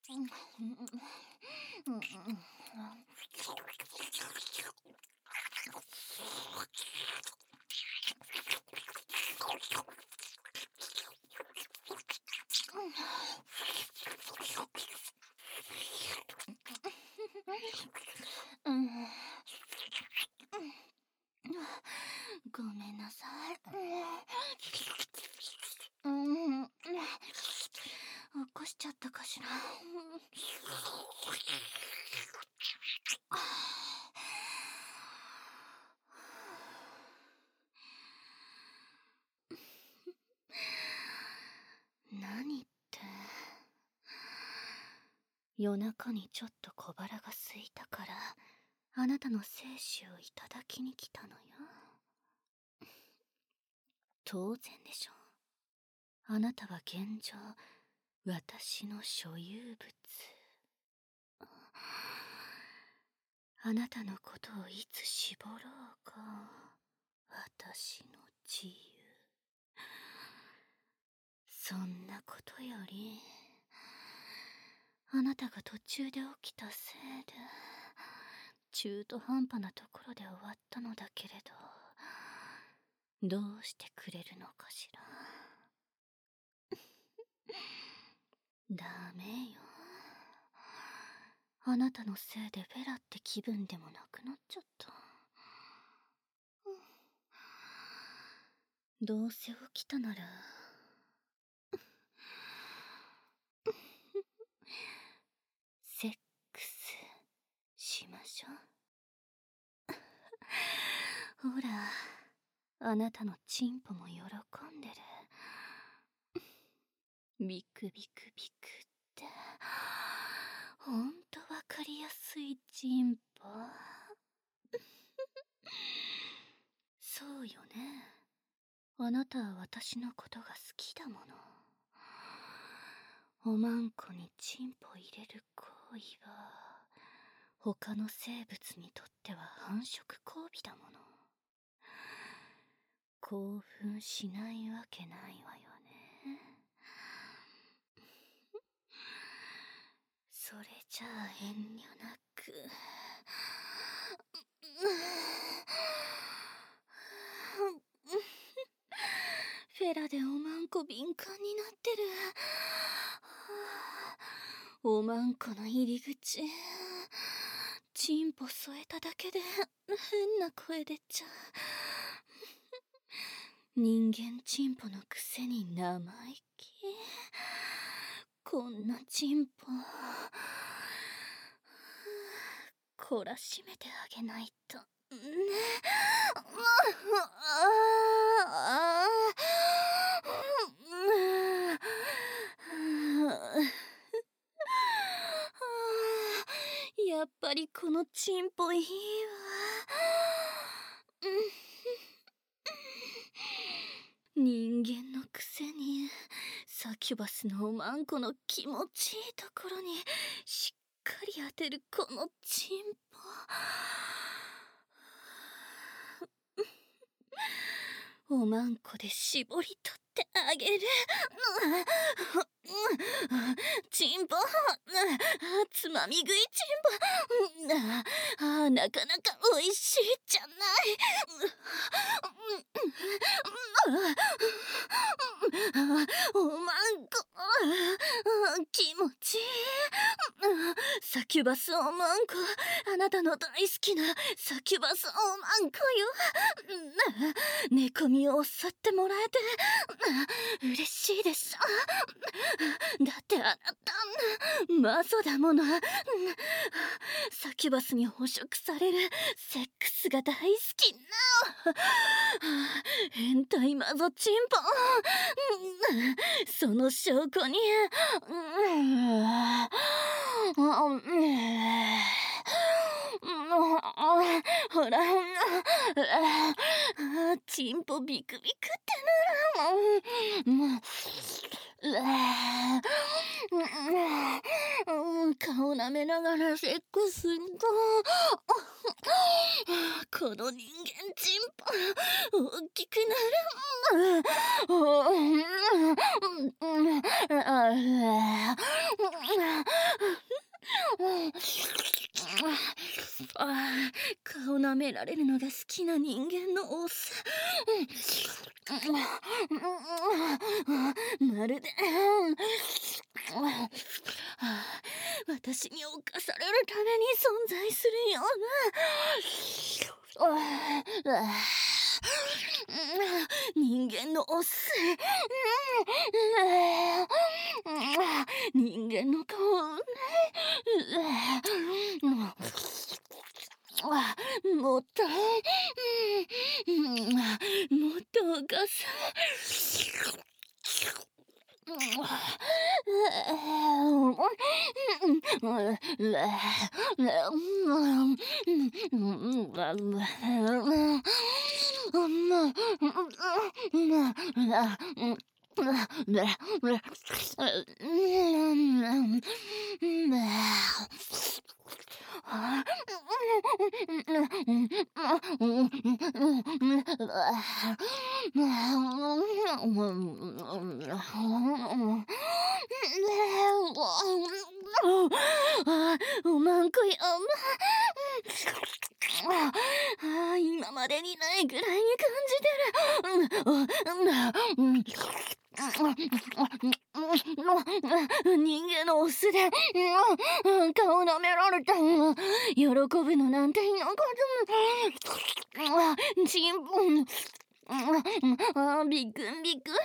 ごめんなさい。起こしちゃったかしら。何って、夜中にちょっと小腹が空いたからあなたの精子をいただきに来たのよ。当然でしょ。あなたは現状私の所有物。あなたのことをいつ絞ろうか私の自由。そんなことよりあなたが途中で起きたせいで中途半端なところで終わったのだけれど、どうしてくれるのかしら。ダメよ。あなたのせいでフェラって気分でもなくなっちゃった。どうせ起きたならセックスしましょう。ほら、あなたのチンポも喜んでる。ビクビクビクってほんとわかりやすいチンポ。そうよね。あなたは私のことが好きだもの。おまんこにチンポ入れる行為は他の生物にとっては繁殖交尾だもの。興奮しないわけないわよね。それじゃあ遠慮なく。フェラでおまんこ敏感になってる。おまんこの入り口、チンポ添えただけで変な声出ちゃう。人間チンポのくせに生意気。こんなチンポ懲らしめてあげないとね。やっぱりこのチンポいいわ。人間のくせにサキュバスのおまんこの気持ちいいところにしっかり当てるこのチンポ。おまんこで絞り取ってあげる。チンポ、つまみ食いチンポ、なかなかおいしいじゃない。おまんこ気持ちいい。サキュバスおまんこ、あなたの大好きなサキュバスおまんこよ。寝込みを襲ってもらえて嬉しいでしょ。だってあなたマゾだもの。サキュバスに捕食されるセックスが大好きな変態マゾチンポ。その証拠にほらチンポビクビクってなる。顔舐めながらセックスするとこの人間チンポ大きくなる。 顔舐められるのが好きな人間のオス。まるで私に侵されるために存在するような人間のオス。人間の顔もっともっとお母さおまんこい今までにないぐらいに感じてる。人間のオスで顔舐められた喜ぶのなんていなかったチンポンビクンビクン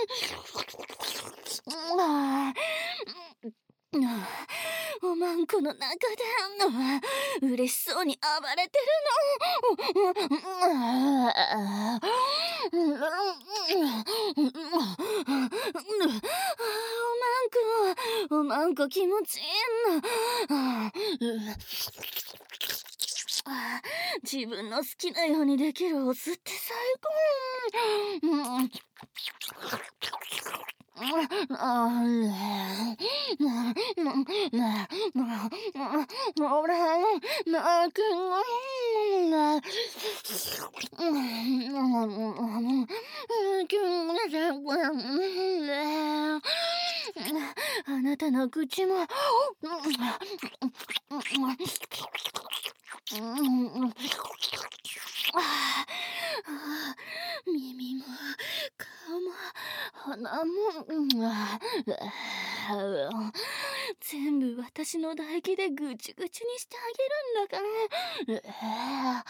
おまんこの中で嬉しそうに暴れてるの。おまんこ気持ちいいな。自分の好きなようにできるオスって最高。あなたの口も耳も顔も鼻も全部私の唾液でぐちぐちにしてあげるんだから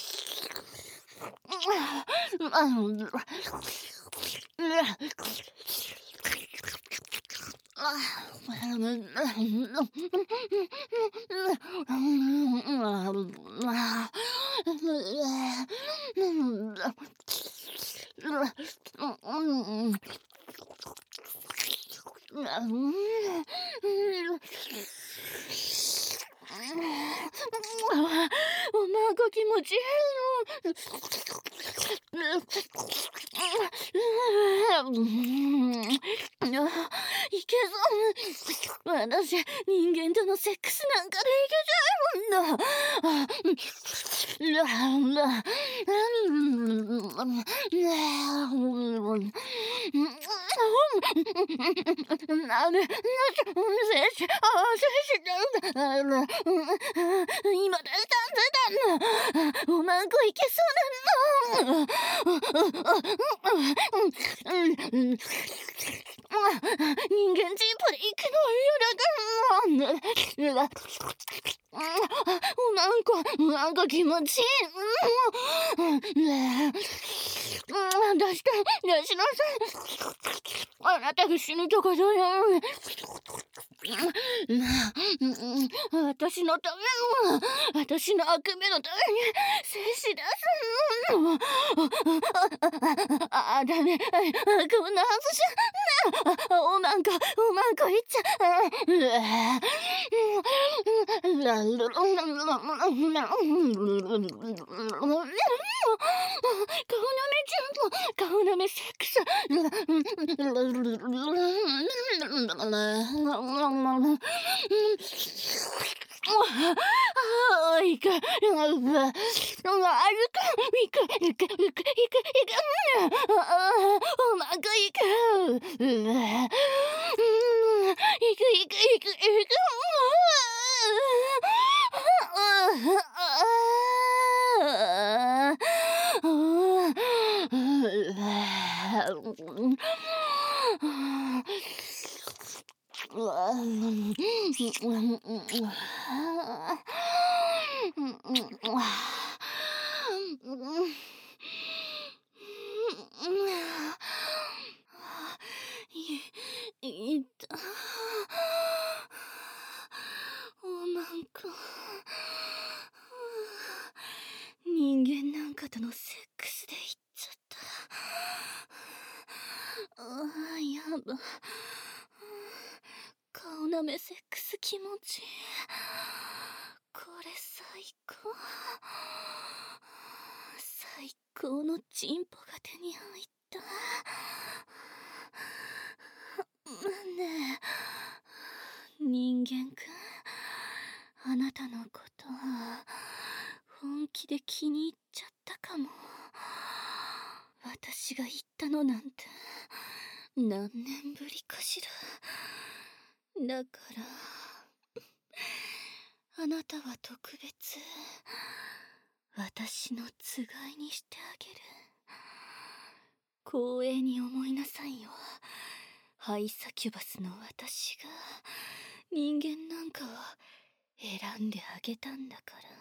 おまんこ気持ちいいの。いけそう。私人間とのセックスなんかでいけちゃうんだ。今出したんだ。おまんこいけそうなの。人間チンポで行くのよだからおまんこ気持ちいい。出しなさい。あなたが死ぬとこどうやる。私のためも私の悪夢のために静止出すの。ダメこんなはずじゃ。おまんこいっちゃ顔なめセックス。いくおまんこいくいくいた。おまんこ。人間なんかとのセックスで言っちゃった。やば。顔なめセックス気持ちいい。これ最高。最高のチンポが手に入った。ねえ、人間くん、あなたのこと本気で気に入っちゃったかも。私が言ったのなんて何年ぶりかしら。だからあなたは特別、私のつがいにしてあげる。光栄に思いなさいよ。ハイサキュバスの私が人間なんかを選んであげたんだから。